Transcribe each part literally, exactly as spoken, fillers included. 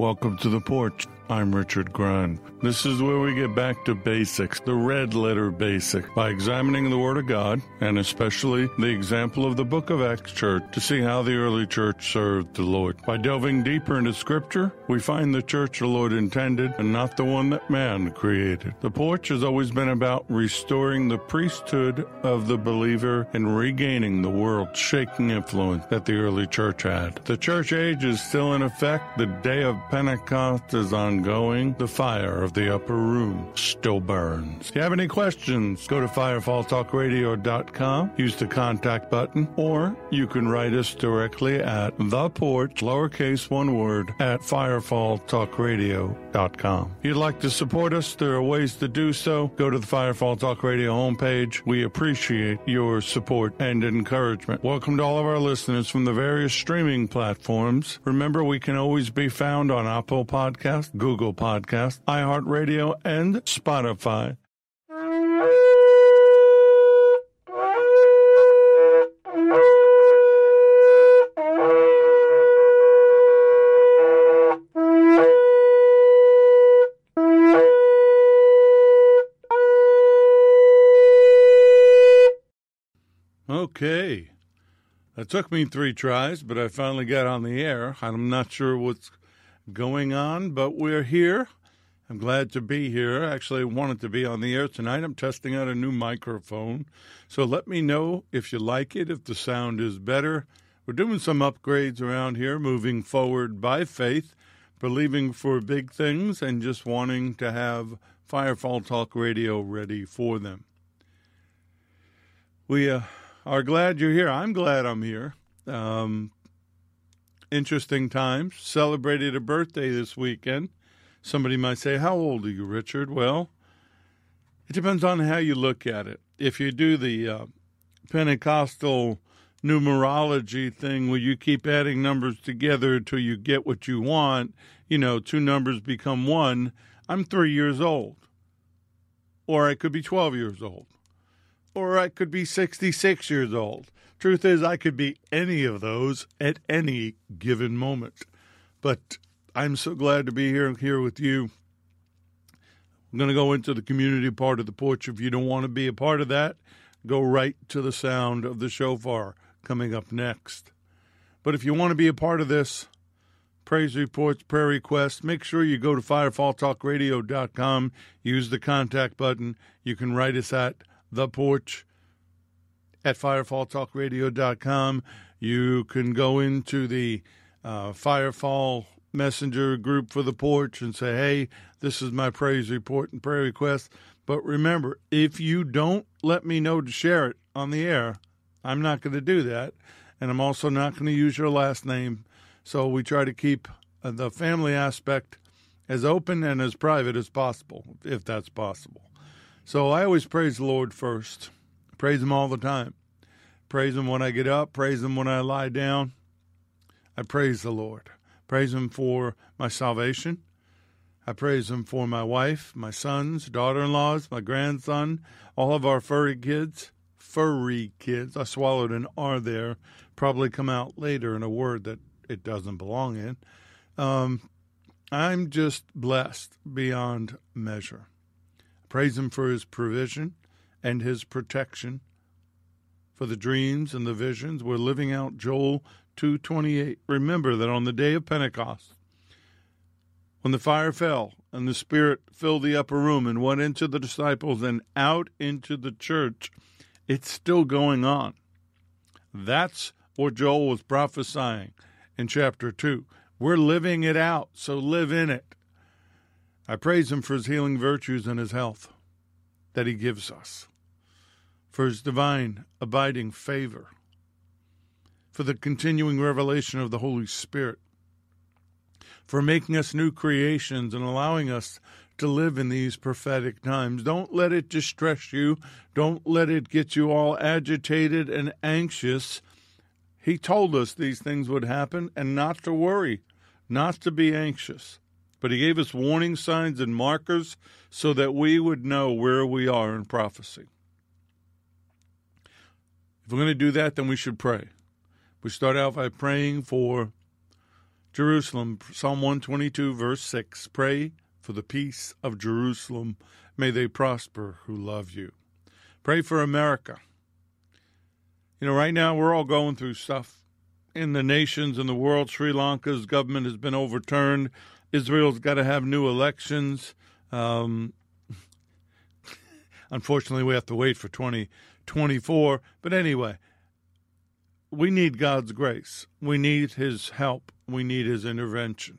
Welcome to the porch. I'm Richard Grund. This is where we get back to basics, the red letter basic, by examining the Word of God, and especially the example of the Book of Acts Church, to see how the early church served the Lord. By delving deeper into Scripture, we find the church the Lord intended and not the one that man created. The porch has always been about restoring the priesthood of the believer and regaining the world-shaking influence that the early church had. The church age is still in effect. The day of Pentecost is ongoing. The fire of the upper room still burns. If you have any questions, go to firefall talk radio dot com, use the contact button, or you can write us directly at the porch, lowercase one word, at firefall talk radio dot com. If you'd like to support us, there are ways to do so. Go to the Firefall Talk Radio homepage. We appreciate your support and encouragement. Welcome to all of our listeners from the various streaming platforms. Remember, we can always be found on Apple Podcast, Google Podcast, iHeartRadio, and Spotify. Okay. It took me three tries, but I finally got on the air. I'm not sure what's going on, but we're here. I'm glad to be here. Actually, I wanted to be on the air tonight. I'm testing out a new microphone. So let me know if you like it, if the sound is better. We're doing some upgrades around here, moving forward by faith, believing for big things, and just wanting to have Firefall Talk Radio ready for them. We uh, are glad you're here. I'm glad I'm here. Um, interesting times. Celebrated a birthday this weekend. Somebody might say, how old are you, Richard? Well, it depends on how you look at it. If you do the uh, Pentecostal numerology thing where you keep adding numbers together until you get what you want, you know, two numbers become one, I'm three years old. Or I could be twelve years old. Or I could be sixty-six years old. Truth is, I could be any of those at any given moment. But I'm so glad to be here here with you. I'm going to go into the community part of the porch. If you don't want to be a part of that, go right to the sound of the shofar coming up next. But if you want to be a part of this, praise reports, prayer requests, make sure you go to firefall talk radio dot com. Use the contact button. You can write us at the porch at firefall talk radio dot com. You can go into the uh, Firefall Messenger group for the porch and say, hey, this is my praise report and prayer request. But remember, if you don't let me know to share it on the air, I'm not going to do that. And I'm also not going to use your last name. So we try to keep uh, the family aspect as open and as private as possible, if that's possible. So I always praise the Lord first. Praise him all the time. Praise him when I get up. Praise him when I lie down. I praise the Lord. Praise him for my salvation. I praise him for my wife, my sons, daughter-in-laws, my grandson, all of our furry kids. Furry kids. I swallowed an R there. Probably come out later in a word that it doesn't belong in. Um, I'm just blessed beyond measure. Praise him for his provision and his protection, for the dreams and the visions. We're living out Joel two twenty-eight. Remember that on the day of Pentecost, when the fire fell and the Spirit filled the upper room and went into the disciples and out into the church, it's still going on. That's what Joel was prophesying in chapter two. We're living it out, so live in it. I praise him for his healing virtues and his health that he gives us, for his divine abiding favor, for the continuing revelation of the Holy Spirit, for making us new creations and allowing us to live in these prophetic times. Don't let it distress you. Don't let it get you all agitated and anxious. He told us these things would happen and not to worry, not to be anxious. But he gave us warning signs and markers so that we would know where we are in prophecy. If we're going to do that, then we should pray. We start out by praying for Jerusalem, Psalm one twenty-two, verse six, pray for the peace of Jerusalem. May they prosper who love you. Pray for America. You know, right now we're all going through stuff in the nations and the world. Sri Lanka's government has been overturned. Israel's got to have new elections. Um, unfortunately, we have to wait for twenty twenty-four. But anyway, we need God's grace. We need his help. We need his intervention.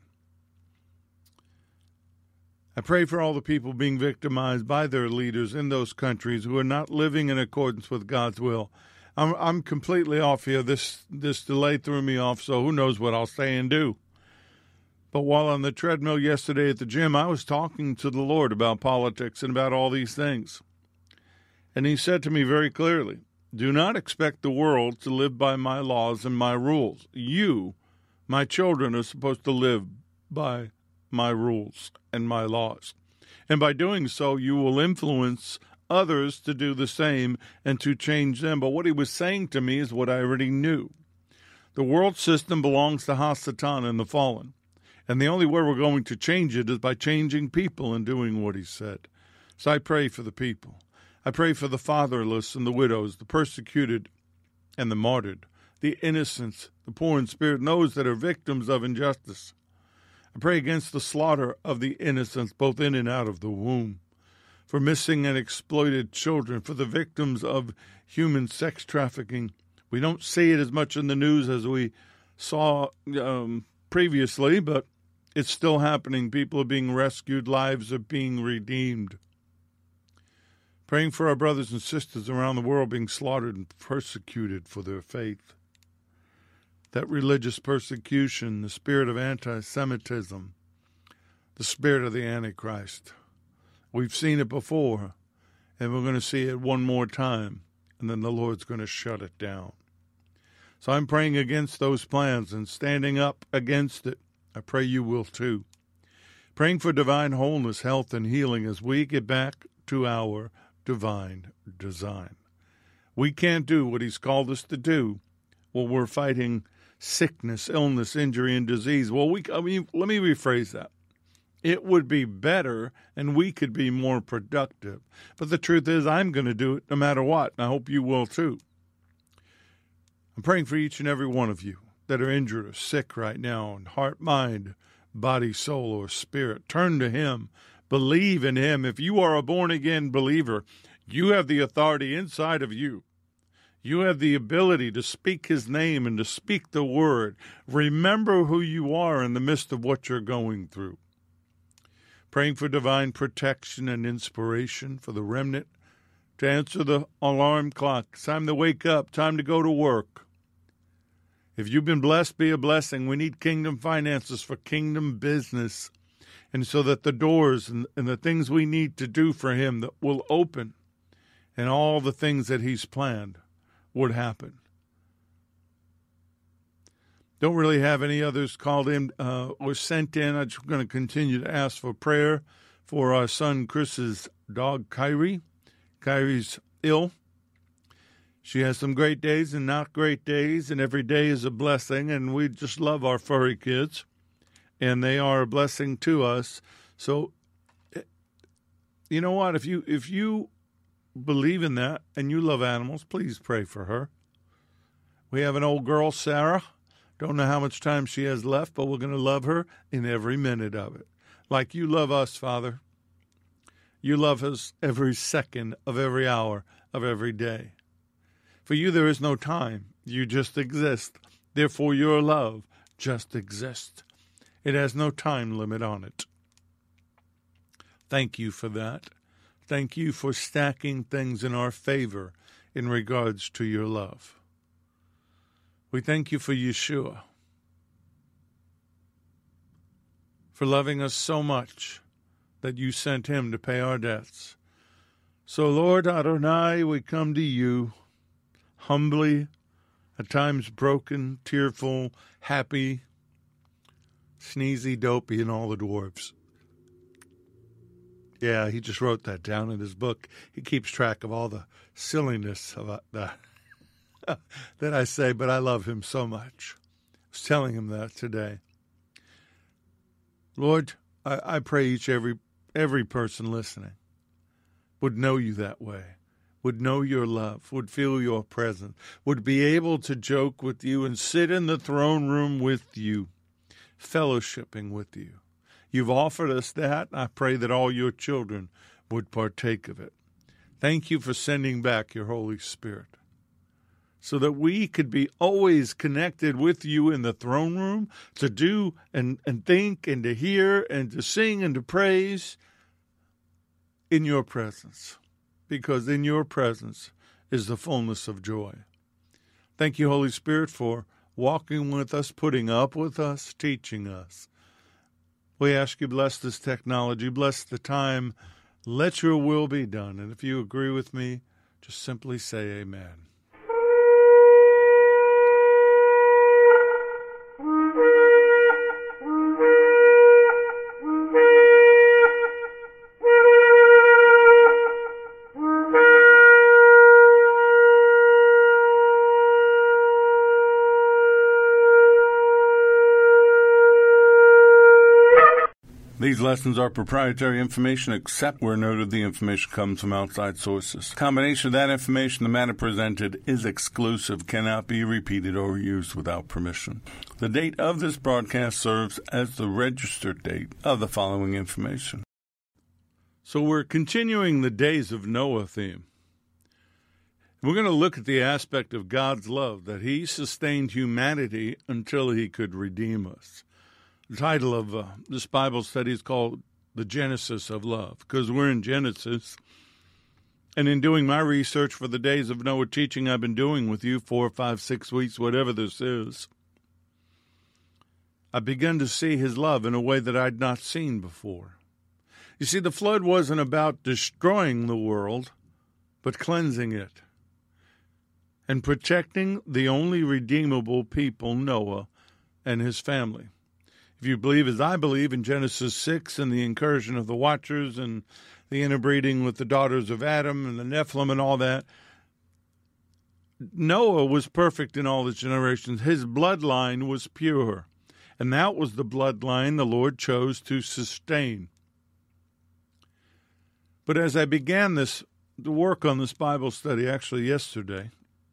I pray for all the people being victimized by their leaders in those countries who are not living in accordance with God's will. I'm I'm completely off here. This this delay threw me off, so who knows what I'll say and do. But while on the treadmill yesterday at the gym, I was talking to the Lord about politics and about all these things. And he said to me very clearly, do not expect the world to live by my laws and my rules. You, my children, are supposed to live by my rules and my laws. And by doing so, you will influence others to do the same and to change them. But what he was saying to me is what I already knew. The world system belongs to Hasatan and the fallen. And the only way we're going to change it is by changing people and doing what he said. So I pray for the people. I pray for the fatherless and the widows, the persecuted and the martyred, the innocents, the poor in spirit, and those that are victims of injustice. I pray against the slaughter of the innocents, both in and out of the womb, for missing and exploited children, for the victims of human sex trafficking. We don't see it as much in the news as we saw um, previously, but it's still happening. People are being rescued. Lives are being redeemed. Praying for our brothers and sisters around the world being slaughtered and persecuted for their faith. That religious persecution, the spirit of anti-Semitism, the spirit of the Antichrist. We've seen it before, and we're going to see it one more time, and then the Lord's going to shut it down. So I'm praying against those plans and standing up against it. I pray you will too. Praying for divine wholeness, health, and healing as we get back to our divine design. We can't do what he's called us to do while we're fighting sickness, illness, injury, and disease. Well, we, I mean, let me rephrase that. It would be better and we could be more productive. But the truth is, I'm going to do it no matter what, and I hope you will too. I'm praying for each and every one of you that are injured or sick right now in heart, mind, body, soul, or spirit. Turn to him. Believe in him. If you are a born-again believer, you have the authority inside of you. You have the ability to speak his name and to speak the word. Remember who you are in the midst of what you're going through. Praying for divine protection and inspiration for the remnant to answer the alarm clock. It's time to wake up. Time to go to work. If you've been blessed, be a blessing. We need kingdom finances for kingdom business. And so that the doors and, and the things we need to do for him that will open and all the things that he's planned would happen. Don't really have any others called in uh, or sent in. I'm just going to continue to ask for prayer for our son Chris's dog, Kyrie. Kyrie's ill. She has some great days and not great days, and every day is a blessing, and we just love our furry kids, and they are a blessing to us. So, you know what? If you if you believe in that and you love animals, please pray for her. We have an old girl, Sarah. Don't know how much time she has left, but we're going to love her in every minute of it. Like you love us, Father. You love us every second of every hour of every day. For you, there is no time. You just exist. Therefore, your love just exists. It has no time limit on it. Thank you for that. Thank you for stacking things in our favor in regards to your love. We thank you for Yeshua, for loving us so much that you sent him to pay our debts. So, Lord Adonai, we come to you humbly, at times broken, tearful, happy, sneezy, dopey, and all the dwarves. Yeah, he just wrote that down in his book. He keeps track of all the silliness of that that I say, but I love him so much. I was telling him that today. Lord, I, I pray each every every person listening would know you that way, would know your love, would feel your presence, would be able to joke with you and sit in the throne room with you, fellowshipping with you. You've offered us that. I pray that all your children would partake of it. Thank you for sending back your Holy Spirit so that we could be always connected with you in the throne room to do and, and think and to hear and to sing and to praise in your presence, because in your presence is the fullness of joy. Thank you, Holy Spirit, for walking with us, putting up with us, teaching us. We ask you, bless this technology, bless the time. Let your will be done. And if you agree with me, just simply say amen. These lessons are proprietary information except where noted the information comes from outside sources. A combination of that information, the matter presented is exclusive, cannot be repeated or used without permission. The date of this broadcast serves as the registered date of the following information. So we're continuing the Days of Noah theme. We're going to look at the aspect of God's love, that he sustained humanity until he could redeem us. The title of uh, this Bible study is called The Genesis of Love, because we're in Genesis. And in doing my research for the Days of Noah teaching I've been doing with you, four, five, six weeks, whatever this is, I've begun to see his love in a way that I'd not seen before. You see, the flood wasn't about destroying the world, but cleansing it and protecting the only redeemable people, Noah and his family. If you believe as I believe in Genesis six and the incursion of the Watchers and the interbreeding with the daughters of Adam and the Nephilim and all that, Noah was perfect in all his generations. His bloodline was pure, and that was the bloodline the Lord chose to sustain. But as I began this, the work on this Bible study actually yesterday,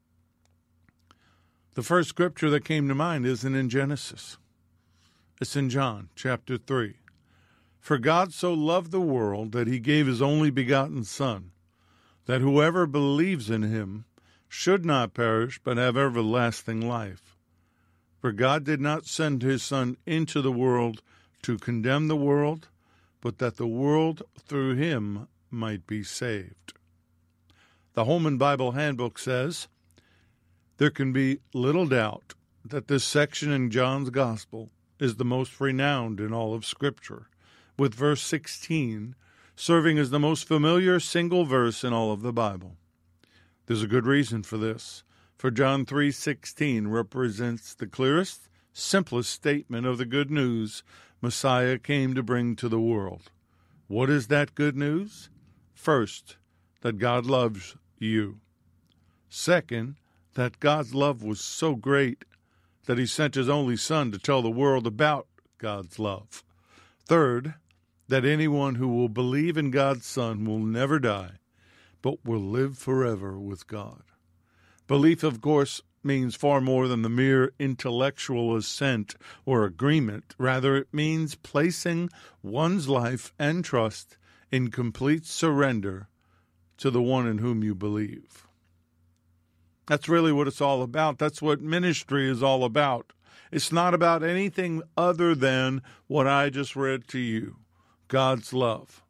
the first scripture that came to mind isn't in Genesis. It's in John chapter three. For God so loved the world that he gave his only begotten Son, that whoever believes in him should not perish but have everlasting life. For God did not send his Son into the world to condemn the world, but that the world through him might be saved. The Holman Bible Handbook says, there can be little doubt that this section in John's Gospel is the most renowned in all of Scripture, with verse sixteen serving as the most familiar single verse in all of the Bible. There's a good reason for this, for John three sixteen represents the clearest, simplest statement of the good news Messiah came to bring to the world. What is that good news? First, that God loves you. Second, that God's love was so great that he sent his only Son to tell the world about God's love. Third, that anyone who will believe in God's Son will never die, but will live forever with God. Belief, of course, means far more than the mere intellectual assent or agreement. Rather, it means placing one's life and trust in complete surrender to the one in whom you believe. That's really what it's all about. That's what ministry is all about. It's not about anything other than what I just read to you, God's love.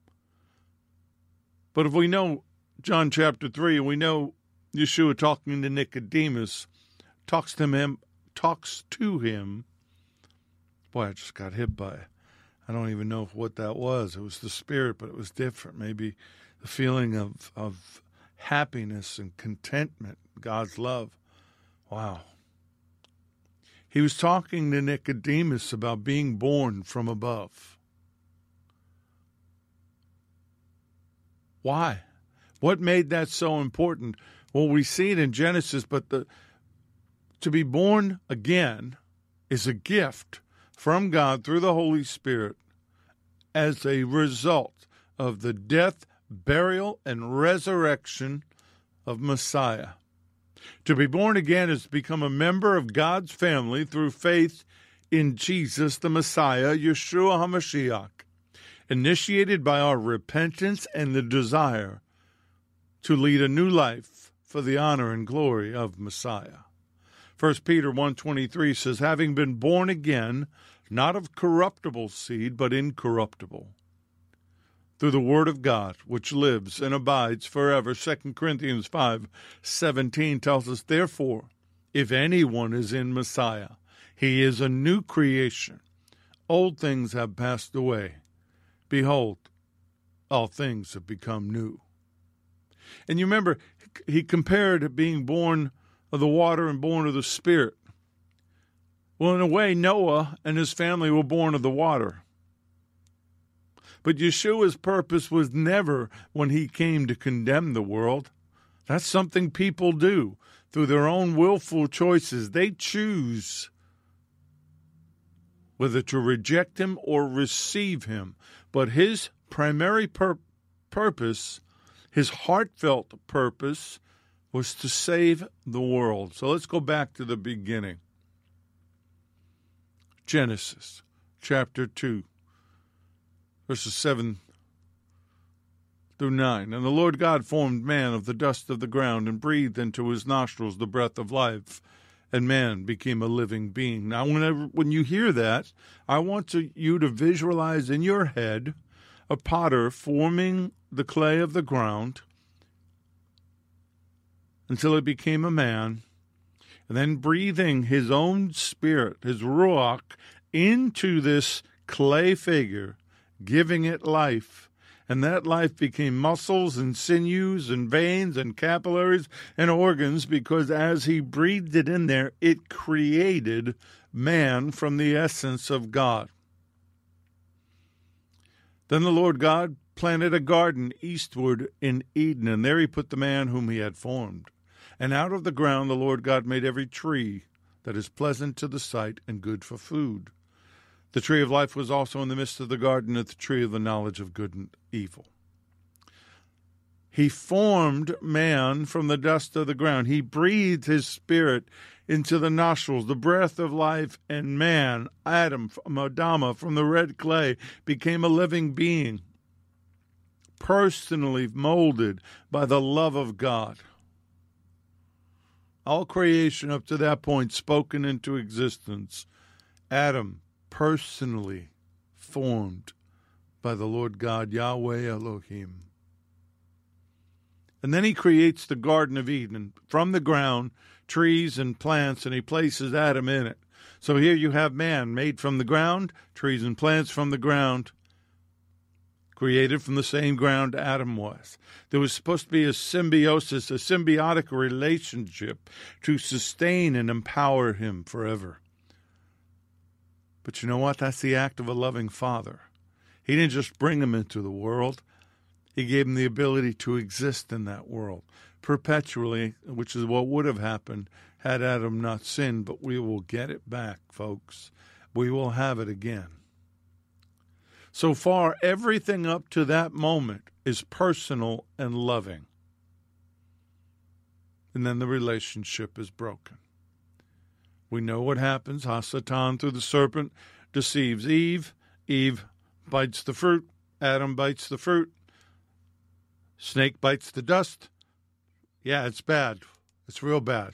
But if we know John chapter three, and we know Yeshua talking to Nicodemus, talks to him, talks to him. Boy, I just got hit by, I don't even know what that was. It was the Spirit, but it was different. Maybe the feeling of, of happiness and contentment, God's love. Wow. He was talking to Nicodemus about being born from above. Why? What made that so important? Well, we see it in Genesis, but the to be born again is a gift from God through the Holy Spirit as a result of the death, burial, and resurrection of Messiah. To be born again is to become a member of God's family through faith in Jesus the Messiah, Yeshua HaMashiach, initiated by our repentance and the desire to lead a new life for the honor and glory of Messiah. First Peter one twenty-three says, having been born again, not of corruptible seed, but incorruptible, through the word of God, which lives and abides forever. Second Corinthians five seventeen tells us, therefore, if anyone is in Messiah, he is a new creation. Old things have passed away. Behold, all things have become new. And you remember, he compared being born of the water and born of the Spirit. Well, in a way, Noah and his family were born of the water. But Yeshua's purpose was never when he came to condemn the world. That's something people do through their own willful choices. They choose whether to reject him or receive him. But his primary pur- purpose, his heartfelt purpose, was to save the world. So let's go back to the beginning. Genesis chapter two, verses seven through nine. And the Lord God formed man of the dust of the ground and breathed into his nostrils the breath of life, and man became a living being. Now, whenever when you hear that, I want to, you to visualize in your head a potter forming the clay of the ground until it became a man, and then breathing his own spirit, his ruach, into this clay figure, giving it life. And that life became muscles and sinews and veins and capillaries and organs, because as he breathed it in there, it created man from the essence of God. Then the Lord God planted a garden eastward in Eden, and there he put the man whom he had formed. And out of the ground the Lord God made every tree that is pleasant to the sight and good for food. The tree of life was also in the midst of the garden, and the tree of the knowledge of good and evil. He formed man from the dust of the ground. He breathed his spirit into the nostrils, the breath of life, and man, Adam, from Adama, from the red clay, became a living being, personally molded by the love of God. All creation up to that point spoken into existence. Adam, personally formed by the Lord God, Yahweh Elohim. And then he creates the Garden of Eden from the ground, trees and plants, and he places Adam in it. So here you have man made from the ground, trees and plants from the ground, created from the same ground Adam was. There was supposed to be a symbiosis, a symbiotic relationship to sustain and empower him forever. But you know what? That's the act of a loving father. He didn't just bring him into the world. He gave him the ability to exist in that world perpetually, which is what would have happened had Adam not sinned. But we will get it back, folks. We will have it again. So far, everything up to that moment is personal and loving. And then the relationship is broken. We know what happens. Hasatan, through the serpent, deceives Eve. Eve bites the fruit. Adam bites the fruit. Snake bites the dust. Yeah, it's bad. It's real bad.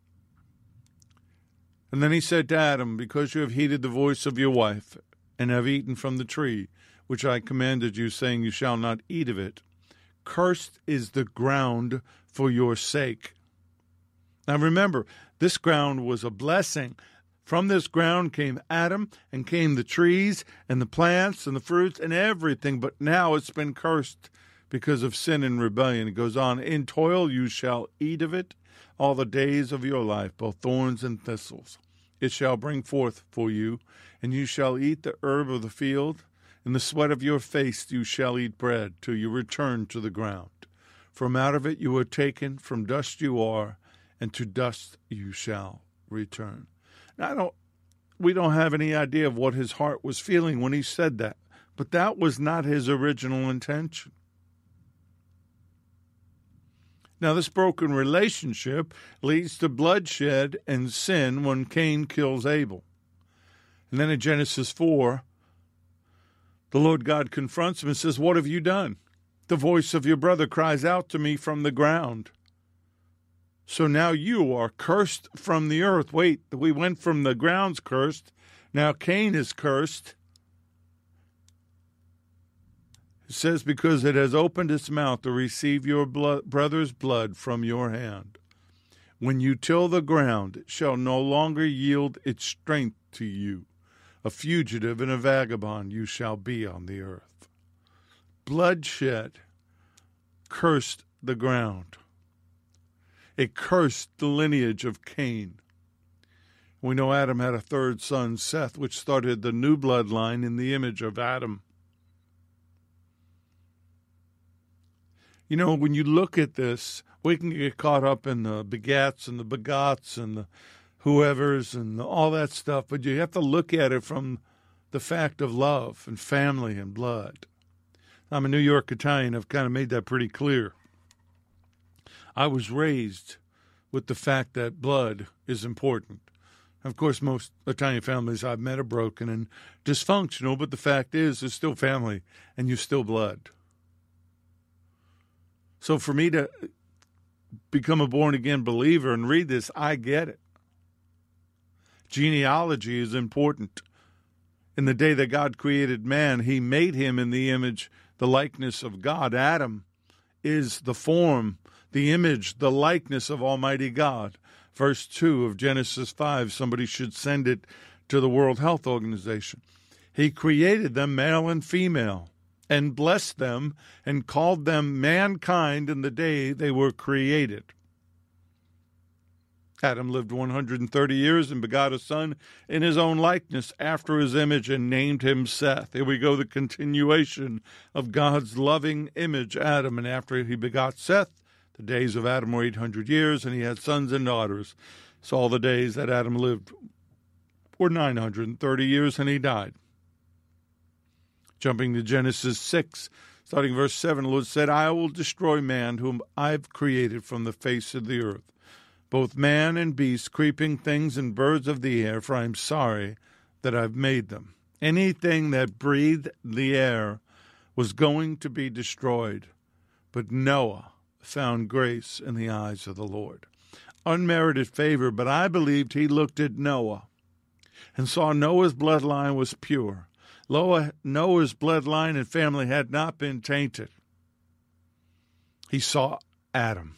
And then he said to Adam, because you have heeded the voice of your wife, and have eaten from the tree, which I commanded you, saying you shall not eat of it, cursed is the ground for your sake. Now remember, this ground was a blessing. From this ground came Adam, and came the trees, and the plants, and the fruits, and everything. But now it's been cursed because of sin and rebellion. It goes on, in toil you shall eat of it all the days of your life, both thorns and thistles. It shall bring forth for you, and you shall eat the herb of the field. In the sweat of your face you shall eat bread, till you return to the ground. From out of it you were taken, from dust you are, and to dust you shall return. Now, I don't we don't have any idea of what his heart was feeling when he said that. But that was not his original intention. Now, this broken relationship leads to bloodshed and sin when Cain kills Abel. And then in Genesis four, the Lord God confronts him and says, "What have you done? The voice of your brother cries out to me from the ground. So now you are cursed from the earth." Wait, we went from the ground's cursed. Now Cain is cursed. It says, "Because it has opened its mouth to receive your blood, brother's blood from your hand. When you till the ground, it shall no longer yield its strength to you. A fugitive and a vagabond you shall be on the earth." Bloodshed cursed the ground. It cursed the lineage of Cain. We know Adam had a third son, Seth, which started the new bloodline in the image of Adam. You know, when you look at this, we can get caught up in the begats and the begots and the whoever's and all that stuff, but you have to look at it from the fact of love and family and blood. I'm a New York Italian. I've kind of made that pretty clear. I was raised with the fact that blood is important. Of course, most Italian families I've met are broken and dysfunctional, but the fact is, it's still family and you're still blood. So for me to become a born-again believer and read this, I get it. Genealogy is important. In the day that God created man, he made him in the image, the likeness of God. Adam is the form, the image, the likeness of Almighty God. Verse two of Genesis five, somebody should send it to the World Health Organization. He created them male and female, and blessed them, and called them mankind in the day they were created. Adam lived one hundred thirty years and begot a son in his own likeness after his image and named him Seth. Here we go, the continuation of God's loving image, Adam. And after he begot Seth, the days of Adam were eight hundred years, and he had sons and daughters. So all the days that Adam lived were nine hundred thirty years, and he died. Jumping to Genesis six, starting verse seven, the Lord said, "I will destroy man whom I've created from the face of the earth, both man and beast, creeping things and birds of the air, for I am sorry that I've made them." Anything that breathed the air was going to be destroyed, but Noah found grace in the eyes of the Lord. Unmerited favor, but I believed he looked at Noah and saw Noah's bloodline was pure. Noah's bloodline and family had not been tainted. He saw Adam.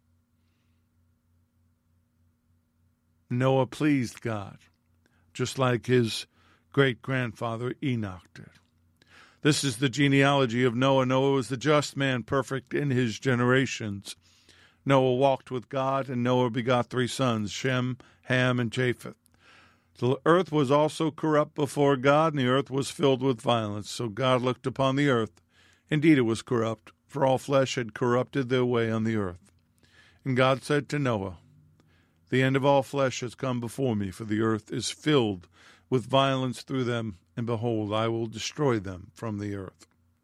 Noah pleased God, just like his great-grandfather Enoch did. This is the genealogy of Noah. Noah was the just man, perfect in his generations. Noah walked with God, and Noah begot three sons, Shem, Ham, and Japheth. The earth was also corrupt before God, and the earth was filled with violence. So God looked upon the earth. Indeed, it was corrupt, for all flesh had corrupted their way on the earth. And God said to Noah, "The end of all flesh has come before me, for the earth is filled with violence through them, and behold, I will destroy them from the earth."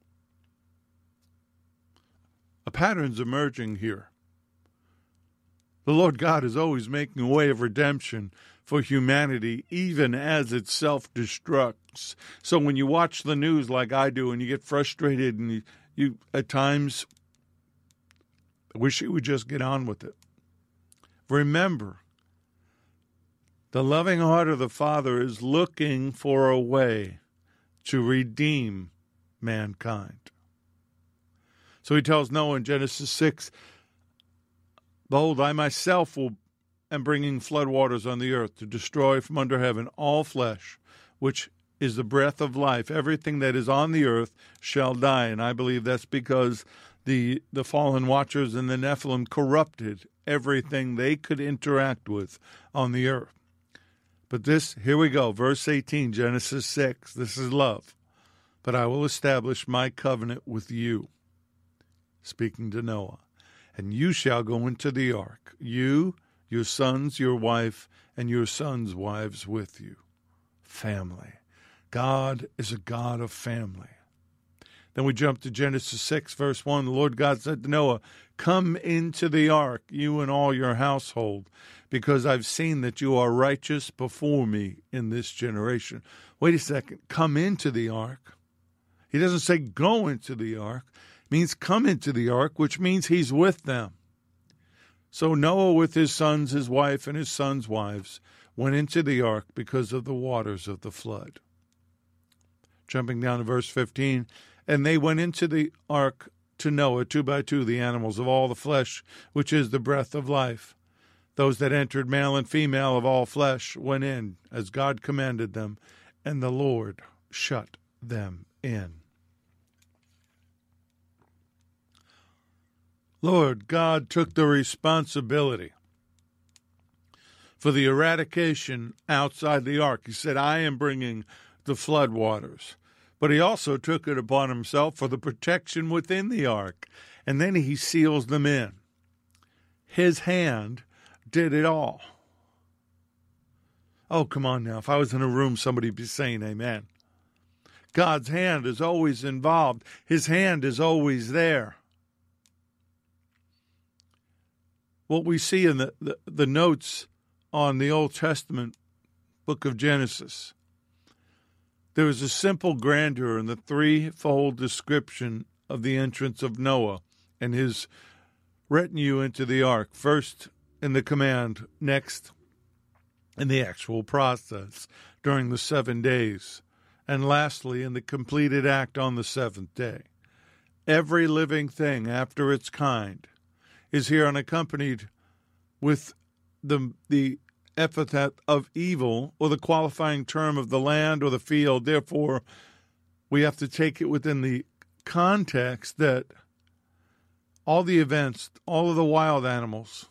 A pattern's emerging here. The Lord God is always making a way of redemption for humanity, even as it self-destructs. So when you watch the news like I do and you get frustrated and you, you at times wish you would just get on with it, remember, the loving heart of the Father is looking for a way to redeem mankind. So he tells Noah in Genesis six, "Behold, I myself will am bringing floodwaters on the earth to destroy from under heaven all flesh, which is the breath of life. Everything that is on the earth shall die." And I believe that's because the the fallen watchers and the Nephilim corrupted everything they could interact with on the earth. But this, here we go, verse eighteen, Genesis six, this is love. "But I will establish my covenant with you," speaking to Noah, "and you shall go into the ark, you, your sons, your wife, and your sons' wives with you." family. God is a God of family. Then we jump to Genesis six, verse one. The Lord God said to Noah, "Come into the ark, you and all your household, because I've seen that you are righteous before me in this generation." Wait a second. Come into the ark. He doesn't say go into the ark. It means come into the ark, which means he's with them. So Noah with his sons, his wife, and his sons' wives went into the ark because of the waters of the flood. Jumping down to verse fifteen. And they went into the ark to Noah, two by two, the animals of all the flesh, which is the breath of life. Those that entered, male and female of all flesh, went in, as God commanded them, and the Lord shut them in. Lord God took the responsibility for the eradication outside the ark. He said, I am bringing the flood waters. But he also took it upon himself for the protection within the ark. And then he seals them in. His hand did it all. Oh, come on now. If I was in a room, somebody would be saying amen. God's hand is always involved. His hand is always there. What we see in the, the, the notes on the Old Testament book of Genesis, there is a simple grandeur in the threefold description of the entrance of Noah and his retinue into the ark. First in the command, next in the actual process during the seven days, and lastly in the completed act on the seventh day. Every living thing after its kind is here unaccompanied with the the epithet of evil, or the qualifying term of the land or the field. Therefore, we have to take it within the context that all the events, all of the wild animals,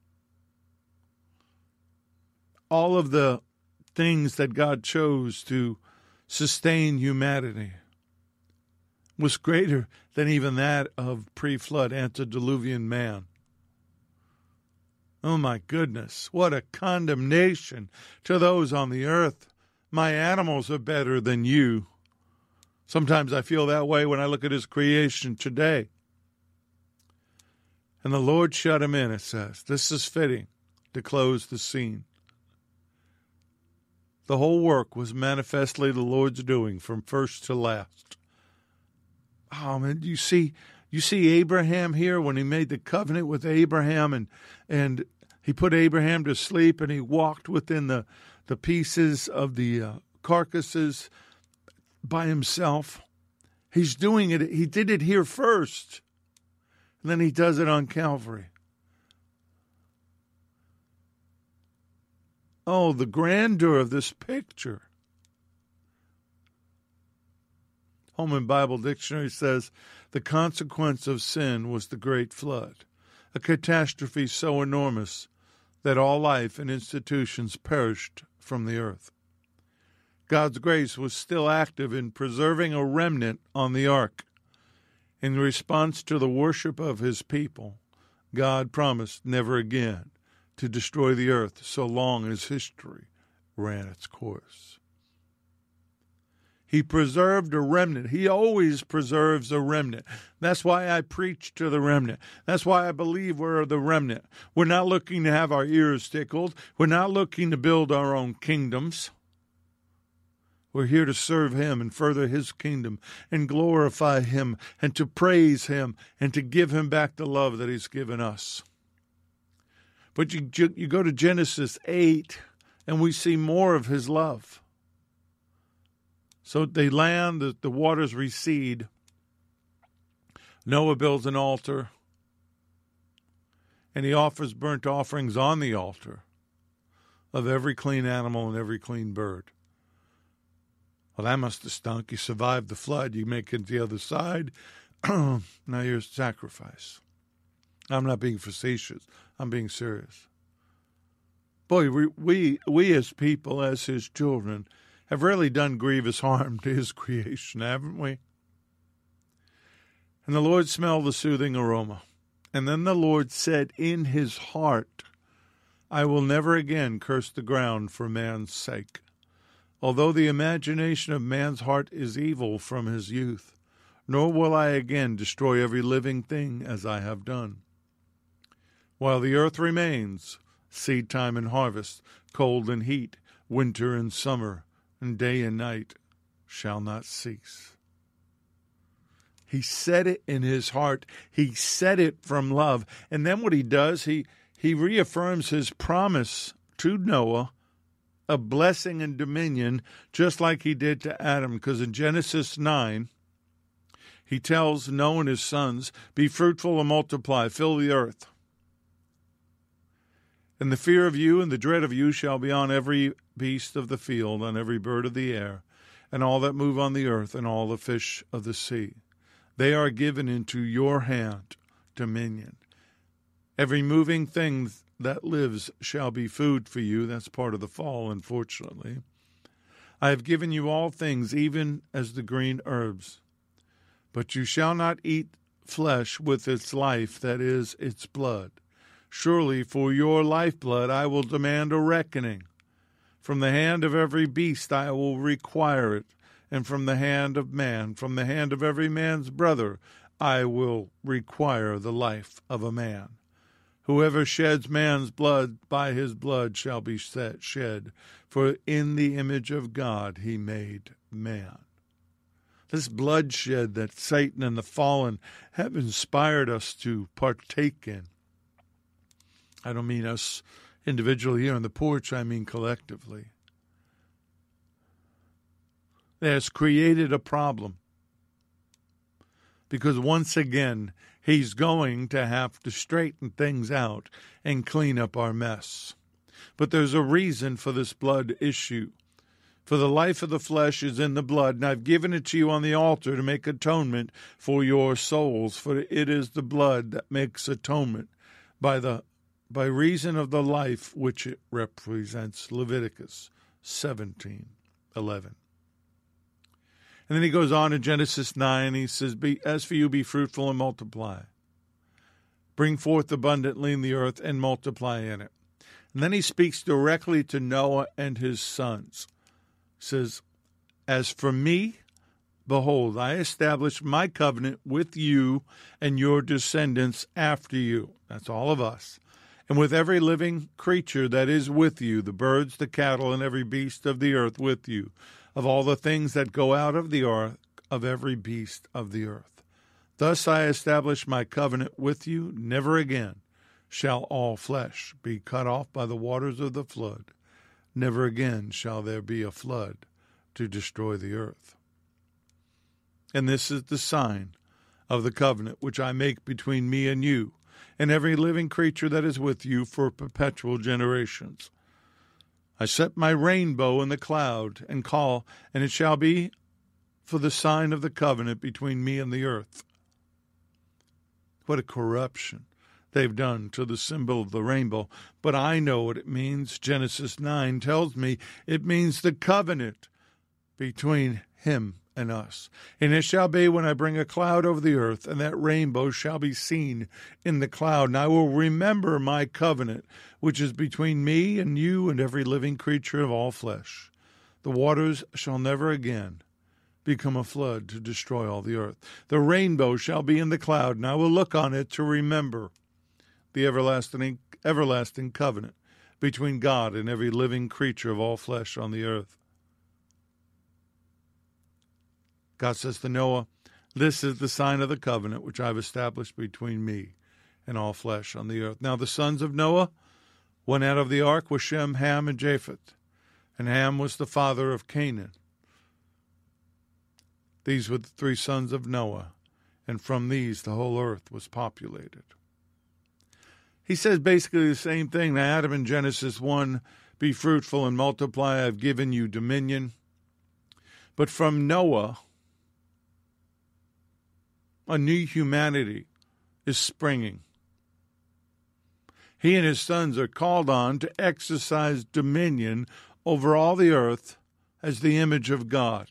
all of the things that God chose to sustain humanity was greater than even that of pre-flood antediluvian man. Oh, my goodness, what a condemnation to those on the earth. My animals are better than you. Sometimes I feel that way when I look at his creation today. And the Lord shut him in, it says. This is fitting to close the scene. The whole work was manifestly the Lord's doing from first to last. Oh, man, you see, you see Abraham here when he made the covenant with Abraham, and and he put Abraham to sleep, and he walked within the, the pieces of the uh, carcasses by himself. He's doing it. He did it here first, and then he does it on Calvary. Oh, the grandeur of this picture. Holman Bible Dictionary says, the consequence of sin was the great flood, a catastrophe so enormous that all life and institutions perished from the earth. God's grace was still active in preserving a remnant on the ark. In response to the worship of his people, God promised never again to destroy the earth so long as history ran its course. He preserved a remnant. He always preserves a remnant. That's why I preach to the remnant. That's why I believe we're the remnant. We're not looking to have our ears tickled. We're not looking to build our own kingdoms. We're here to serve him and further his kingdom and glorify him and to praise him and to give him back the love that he's given us. But you, you go to Genesis eight, and we see more of his love. So they land, the, the waters recede. Noah builds an altar, and he offers burnt offerings on the altar of every clean animal and every clean bird. Well, that must have stunk. You survived the flood. You make it to the other side. Now you're sacrifice. I'm not being facetious. I'm being serious. Boy, we, we, we as people, as his children, have really done grievous harm to his creation, haven't we? And the Lord smelled the soothing aroma. And then the Lord said in his heart, I will never again curse the ground for man's sake. although the imagination of man's heart is evil from his youth, nor will I again destroy every living thing as I have done. While the earth remains, seed time and harvest, cold and heat, winter and summer, and day and night shall not cease. He said it in his heart. He said it from love. And then what he does, he, he reaffirms his promise to Noah of blessing and dominion, just like he did to Adam. Because in Genesis nine, he tells Noah and his sons, be fruitful and multiply, fill the earth. And the fear of you and the dread of you shall be on every beast of the field, on every bird of the air, and all that move on the earth, and all the fish of the sea. They are given into your hand dominion. Every moving thing that lives shall be food for you. That's part of the fall, unfortunately. I have given you all things, even as the green herbs. But you shall not eat flesh with its life, that is, its blood. Surely for your lifeblood I will demand a reckoning. From the hand of every beast I will require it, and from the hand of man, from the hand of every man's brother, I will require the life of a man. Whoever sheds man's blood, by his blood shall be set shed, for in the image of God he made man. This bloodshed that Satan and the fallen have inspired us to partake in. I don't mean us individually here on the porch, I mean collectively. It has created a problem. Because once again, he's going to have to straighten things out and clean up our mess. But there's a reason for this blood issue. For the life of the flesh is in the blood, and I've given it to you on the altar to make atonement for your souls. For it is the blood that makes atonement by the by reason of the life which it represents. Leviticus seventeen eleven. And then he goes on in Genesis nine, he says, be, as for you, be fruitful and multiply. Bring forth abundantly in the earth and multiply in it. And then he speaks directly to Noah and his sons. He says, as for me, behold, I establish my covenant with you and your descendants after you. That's all of us. And with every living creature that is with you, the birds, the cattle, and every beast of the earth with you, of all the things that go out of the earth, of every beast of the earth. Thus I establish my covenant with you. Never again shall all flesh be cut off by the waters of the flood. Never again shall there be a flood to destroy the earth. And this is the sign of the covenant which I make between me and you, and every living creature that is with you for perpetual generations. I set my rainbow in the cloud and call, and it shall be for the sign of the covenant between me and the earth. What a corruption they've done to the symbol of the rainbow. But I know what it means. Genesis nine tells me it means the covenant between him and us. And it shall be when I bring a cloud over the earth, and that rainbow shall be seen in the cloud. And I will remember my covenant, which is between me and you and every living creature of all flesh. The waters shall never again become a flood to destroy all the earth. The rainbow shall be in the cloud, and I will look on it to remember the everlasting, everlasting covenant between God and every living creature of all flesh on the earth. God says to Noah, this is the sign of the covenant which I've established between me and all flesh on the earth. Now the sons of Noah went out of the ark with Shem, Ham, and Japheth. And Ham was the father of Canaan. These were the three sons of Noah, and from these the whole earth was populated. He says basically the same thing to Adam in Genesis one, be fruitful and multiply, I've given you dominion. But from Noah, a new humanity is springing. He and his sons are called on to exercise dominion over all the earth as the image of God.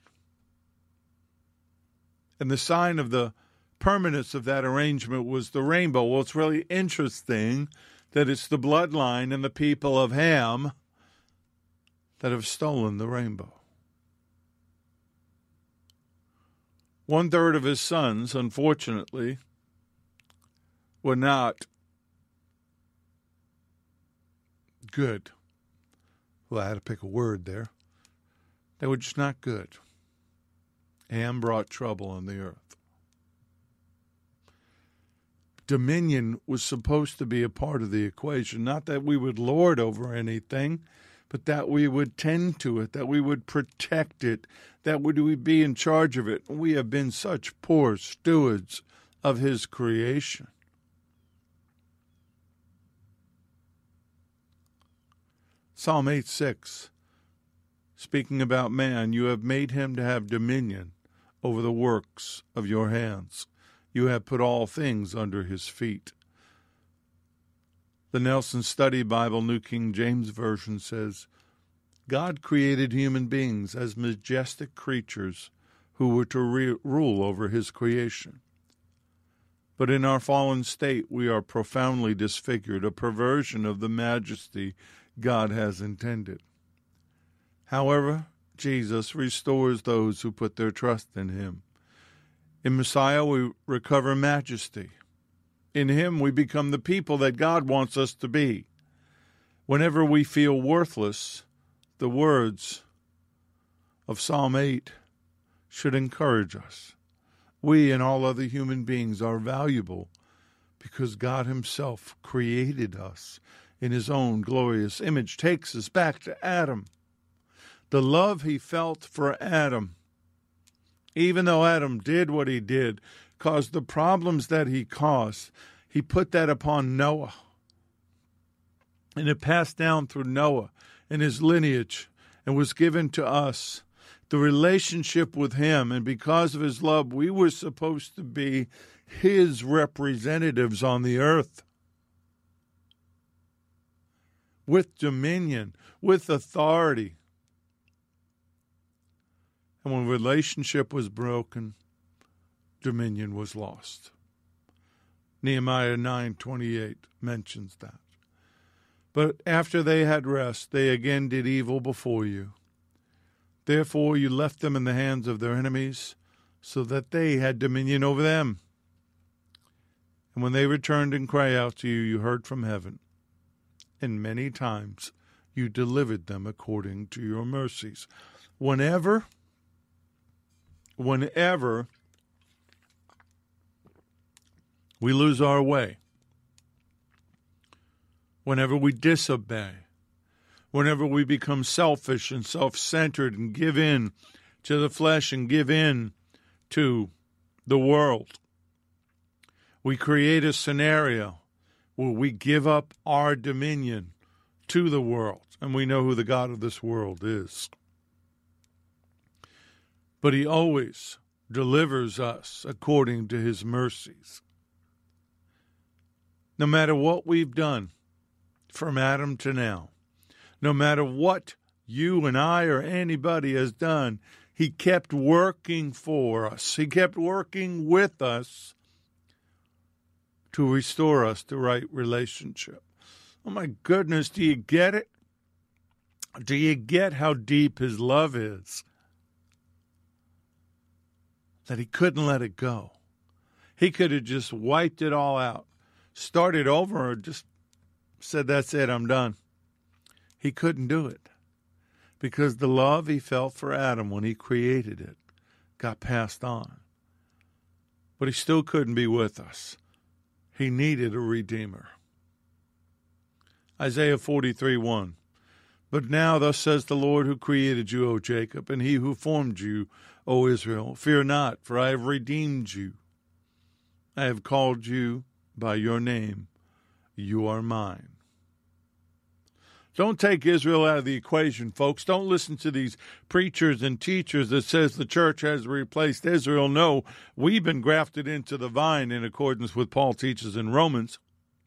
And the sign of the permanence of that arrangement was the rainbow. Well, it's really interesting that it's the bloodline and the people of Ham that have stolen the rainbow. One third of his sons, unfortunately, were not good. Well, I had to pick a word there. They were just not good. Ham brought trouble on the earth. Dominion was supposed to be a part of the equation, not that we would lord over anything, but that we would tend to it, that we would protect it, that we would be in charge of it. We have been such poor stewards of his creation. Psalm eight six, speaking about man, you have made him to have dominion over the works of your hands. You have put all things under his feet. The Nelson Study Bible, New King James Version says, God created human beings as majestic creatures who were to re- rule over his creation. But in our fallen state, we are profoundly disfigured, a perversion of the majesty God has intended. However, Jesus restores those who put their trust in him. In Messiah, we recover majesty. In him, we become the people that God wants us to be. Whenever we feel worthless, the words of Psalm eight should encourage us. We and all other human beings are valuable because God himself created us in his own glorious image. Takes us back to Adam. The love he felt for Adam, even though Adam did what he did, caused the problems that he caused, he put that upon Noah. And it passed down through Noah and his lineage and was given to us. The relationship with him, and because of his love, we were supposed to be his representatives on the earth. With dominion, with authority. And when relationship was broken, dominion was lost. Nehemiah nine twenty-eight mentions that. But after they had rest, they again did evil before you. Therefore you left them in the hands of their enemies, so that they had dominion over them. And when they returned and cried out to you, you heard from heaven. And many times you delivered them according to your mercies. Whenever, whenever we lose our way, whenever we disobey, whenever we become selfish and self-centered and give in to the flesh and give in to the world, we create a scenario where we give up our dominion to the world, and we know who the God of this world is. But he always delivers us according to his mercies. No matter what we've done from Adam to now, no matter what you and I or anybody has done, he kept working for us. He kept working with us to restore us to right relationship. Oh my goodness, do you get it? Do you get how deep his love is? That he couldn't let it go. He could have just wiped it all out, started over, or just said, that's it, I'm done. He couldn't do it because the love he felt for Adam when he created it got passed on. But he still couldn't be with us. He needed a redeemer. Isaiah forty-three one. But now thus says the Lord who created you, O Jacob, and he who formed you, O Israel, fear not, for I have redeemed you. I have called you by your name. You are mine. Don't take Israel out of the equation, folks. Don't listen to these preachers and teachers that says the church has replaced Israel. No, we've been grafted into the vine in accordance with Paul teaches in Romans.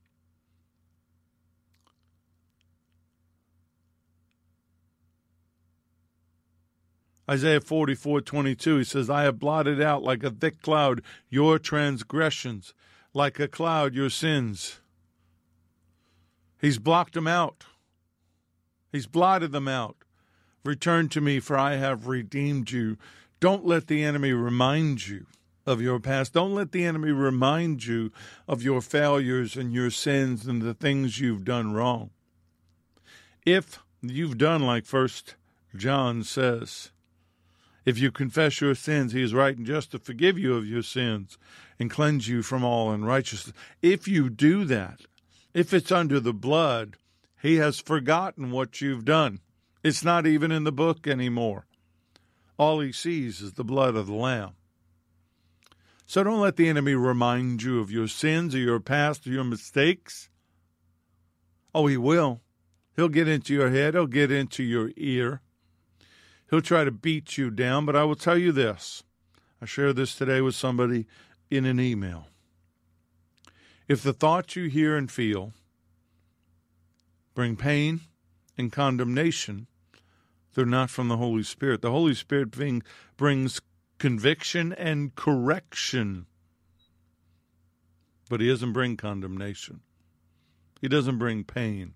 Isaiah forty-four twenty-two, he says, I have blotted out like a thick cloud your transgressions, like a cloud your sins. He's blocked them out. He's blotted them out. Return to me, for I have redeemed you. Don't let the enemy remind you of your past. Don't let the enemy remind you of your failures and your sins and the things you've done wrong. If you've done like First John says, if you confess your sins, he is right and just to forgive you of your sins and cleanse you from all unrighteousness. If you do that, if it's under the blood, he has forgotten what you've done. It's not even in the book anymore. All he sees is the blood of the Lamb. So don't let the enemy remind you of your sins or your past or your mistakes. Oh, he will. He'll get into your head. He'll get into your ear. He'll try to beat you down. But I will tell you this. I shared this today with somebody in an email. If the thoughts you hear and feel bring pain and condemnation, they're not from the Holy Spirit. The Holy Spirit being, brings conviction and correction, but he doesn't bring condemnation. He doesn't bring pain.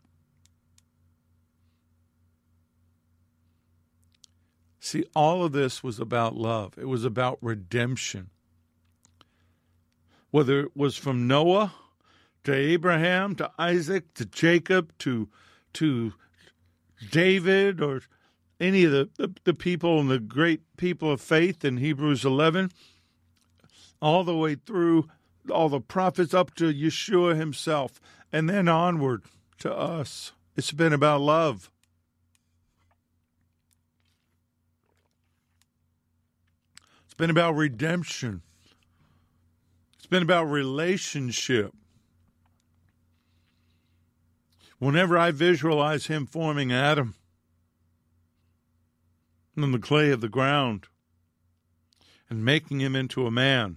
See, all of this was about love. It was about redemption. Whether it was from Noah to Abraham to Isaac to Jacob to to David or any of the, the, the people and the great people of faith in Hebrews eleven, all the way through all the prophets up to Yeshua himself, and then onward to us. It's been about love. It's been about redemption. It's been about relationship. Whenever I visualize him forming Adam from the clay of the ground and making him into a man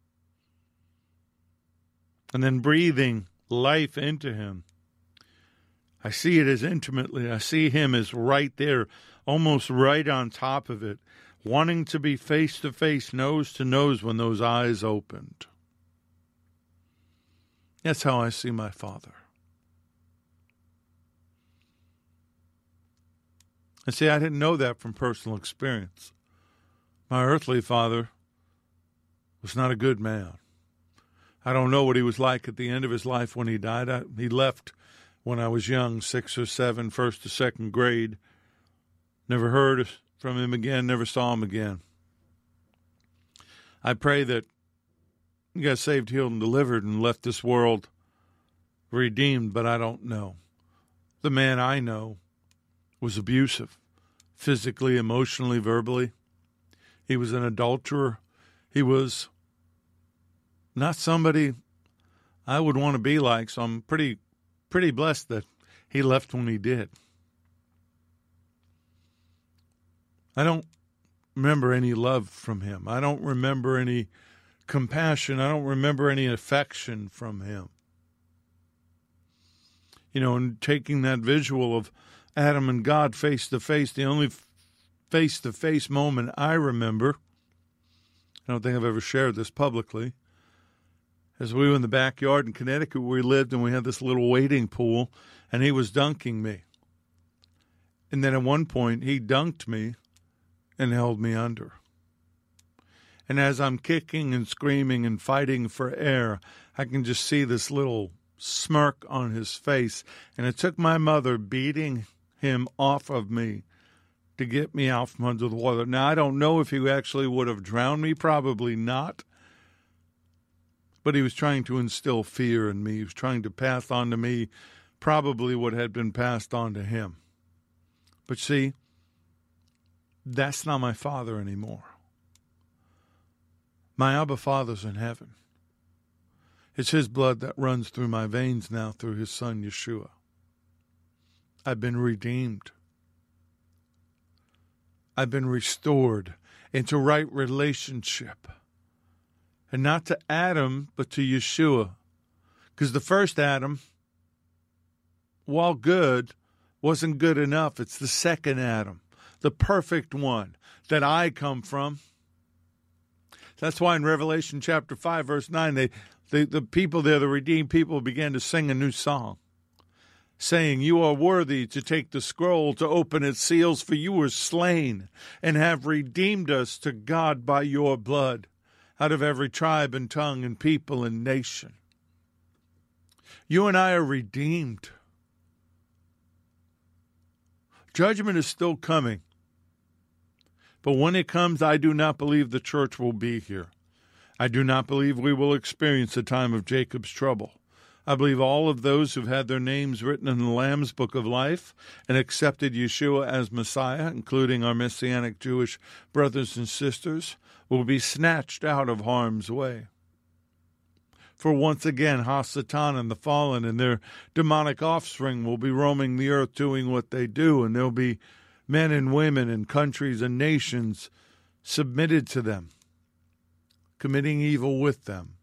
and then breathing life into him, I see it as intimately. I see him as right there, almost right on top of it, wanting to be face to face, nose to nose when those eyes opened. That's how I see my Father. And see, I didn't know that from personal experience. My earthly father was not a good man. I don't know what he was like at the end of his life when he died. I, he left when I was young, six or seven, first or second grade. Never heard from him again, never saw him again. I pray that he got saved, healed, and delivered and left this world redeemed, but I don't know. The man I know was abusive, physically, emotionally, verbally. He was an adulterer. He was not somebody I would want to be like, so I'm pretty, pretty blessed that he left when he did. I don't remember any love from him. I don't remember any compassion. I don't remember any affection from him. You know, and taking that visual of Adam and God face to face, the only face to face moment I remember, I don't think I've ever shared this publicly, as we were in the backyard in Connecticut where we lived, and we had this little wading pool, and he was dunking me. And then at one point, he dunked me and held me under. And as I'm kicking and screaming and fighting for air, I can just see this little smirk on his face. And it took my mother beating him off of me to get me out from under the water. Now, I don't know if he actually would have drowned me. Probably not. But he was trying to instill fear in me. He was trying to pass on to me probably what had been passed on to him. But see, that's not my Father anymore. My Abba Father's in heaven. It's his blood that runs through my veins now through his Son, Yeshua. I've been redeemed. I've been restored into right relationship. And not to Adam, but to Yeshua. Because the first Adam, while good, wasn't good enough. It's the second Adam, the perfect one that I come from. That's why in Revelation chapter five, verse nine, they, they, the people there, the redeemed people, began to sing a new song. saying, "You are worthy to take the scroll, to open its seals, for you were slain and have redeemed us to God by your blood out of every tribe and tongue and people and nation." You and I are redeemed. Judgment is still coming. But when it comes, I do not believe the church will be here. I do not believe we will experience the time of Jacob's trouble. I believe all of those who've had their names written in the Lamb's Book of Life and accepted Yeshua as Messiah, including our Messianic Jewish brothers and sisters, will be snatched out of harm's way. For once again, Hasatan and the fallen and their demonic offspring will be roaming the earth doing what they do, and there'll be men and women and countries and nations submitted to them, committing evil with them.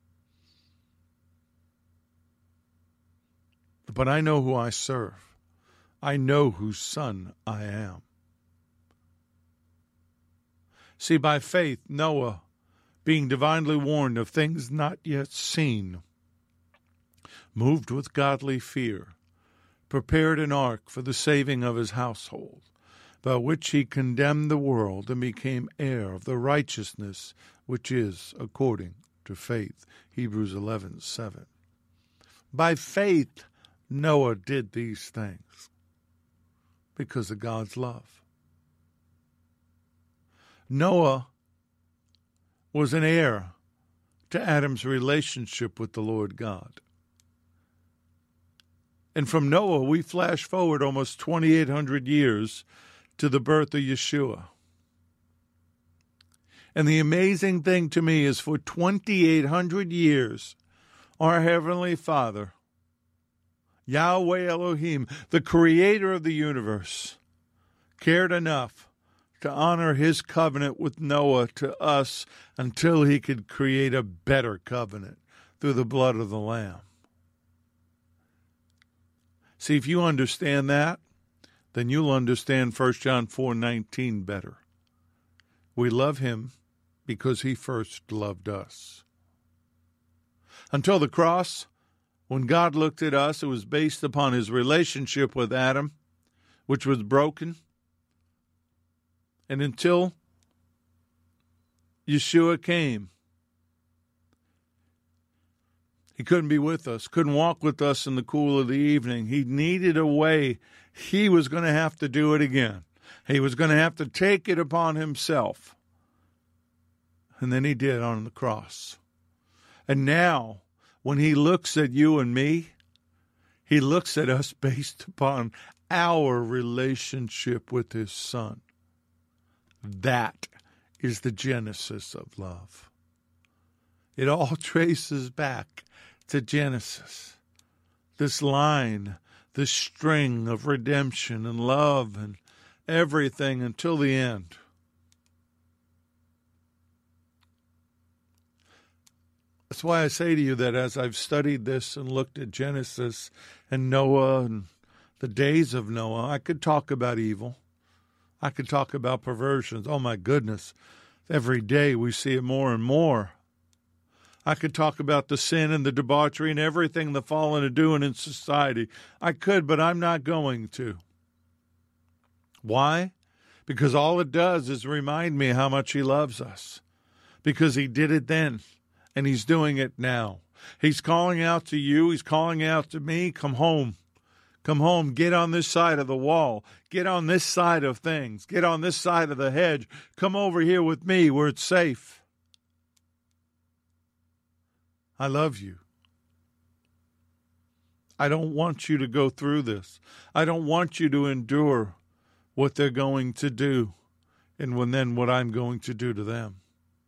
But I know who I serve. I know whose son I am. See, by faith, Noah, being divinely warned of things not yet seen, moved with godly fear, prepared an ark for the saving of his household, by which he condemned the world and became heir of the righteousness which is according to faith. Hebrews eleven seven. By faith, Noah did these things because of God's love. Noah was an heir to Adam's relationship with the Lord God. And from Noah, we flash forward almost twenty-eight hundred years to the birth of Yeshua. And the amazing thing to me is for twenty-eight hundred years, our Heavenly Father, Yahweh Elohim, the creator of the universe, cared enough to honor his covenant with Noah to us until he could create a better covenant through the blood of the Lamb. See, if you understand that, then you'll understand First John four nineteen better. We love him because he first loved us. Until the cross, when God looked at us, it was based upon his relationship with Adam, which was broken. And until Yeshua came, he couldn't be with us, couldn't walk with us in the cool of the evening. He needed a way. He was going to have to do it again. He was going to have to take it upon himself. And then he did on the cross. And now, when he looks at you and me, he looks at us based upon our relationship with his Son. That is the genesis of love. It all traces back to Genesis. This line, this string of redemption and love and everything until the end. That's why I say to you that as I've studied this and looked at Genesis and Noah and the days of Noah, I could talk about evil. I could talk about perversions. Oh, my goodness. Every day we see it more and more. I could talk about the sin and the debauchery and everything the fallen are doing in society. I could, but I'm not going to. Why? Because all it does is remind me how much he loves us. Because he did it then, and he's doing it now. He's calling out to you. He's calling out to me. Come home. Come home. Get on this side of the wall. Get on this side of things. Get on this side of the hedge. Come over here with me where it's safe. I love you. I don't want you to go through this. I don't want you to endure what they're going to do and when then what I'm going to do to them.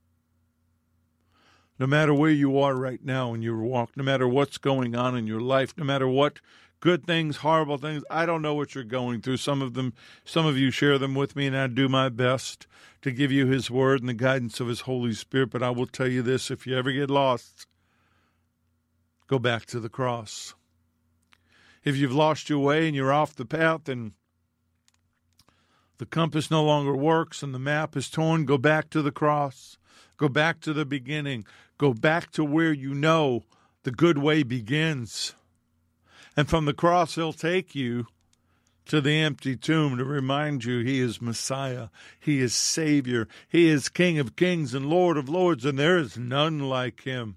No matter where you are right now in your walk, no matter what's going on in your life, no matter what good things, horrible things, I don't know what you're going through. Some of them, some of you share them with me, and I do my best to give you his word and the guidance of his Holy Spirit. But I will tell you this, if you ever get lost, go back to the cross. If you've lost your way and you're off the path and the compass no longer works and the map is torn, go back to the cross. Go back to the beginning. Go back to where you know the good way begins. And from the cross, he'll take you to the empty tomb to remind you he is Messiah, he is Savior, he is King of kings and Lord of lords, and there is none like him.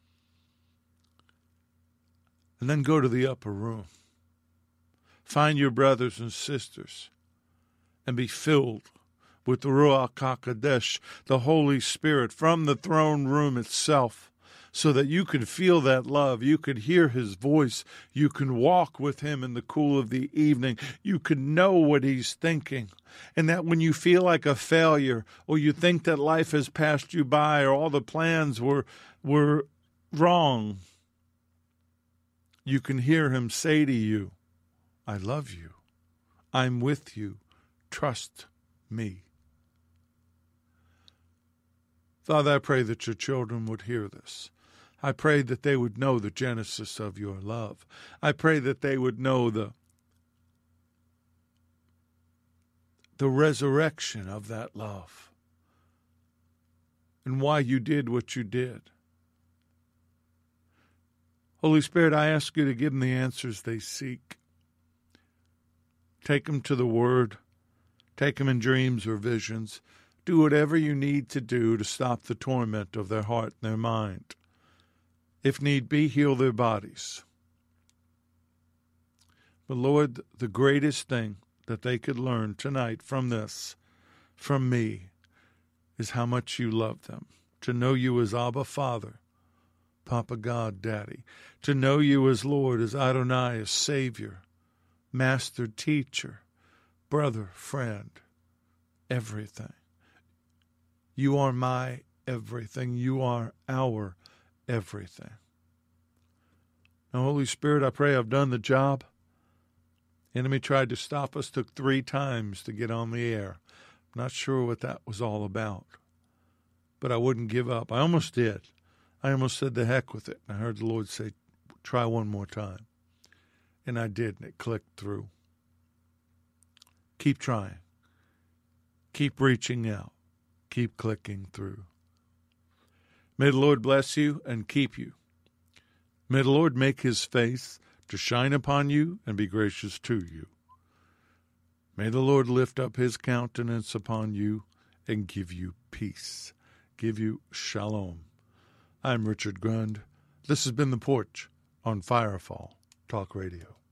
And then go to the upper room. Find your brothers and sisters and be filled with the Ruach HaKodesh, the Holy Spirit, from the throne room itself, so that you can feel that love, you could hear his voice, you can walk with him in the cool of the evening, you can know what he's thinking, and that when you feel like a failure, or you think that life has passed you by, or all the plans were were wrong, you can hear him say to you, I love you, I'm with you, trust me. Father, I pray that your children would hear this. I pray that they would know the genesis of your love. I pray that they would know the, the resurrection of that love and why you did what you did. Holy Spirit, I ask you to give them the answers they seek. Take them to the Word. Take them in dreams or visions. Do whatever you need to do to stop the torment of their heart and their mind. If need be, heal their bodies. But Lord, the greatest thing that they could learn tonight from this, from me, is how much you love them. To know you as Abba Father, Papa God, Daddy. To know you as Lord, as Adonai, as Savior, Master, Teacher, Brother, Friend, everything. You are my everything. You are our everything. Now, Holy Spirit, I pray I've done the job. Enemy tried to stop us, took three times to get on the air. I'm not sure what that was all about, but I wouldn't give up. I almost did. I almost said the heck with it. And I heard the Lord say, try one more time. And I did, and it clicked through. Keep trying. Keep reaching out. Keep clicking through. May the Lord bless you and keep you. May the Lord make his face to shine upon you and be gracious to you. May the Lord lift up his countenance upon you and give you peace, give you shalom. I'm Richard Grund. This has been The Porch on Firefall Talk Radio.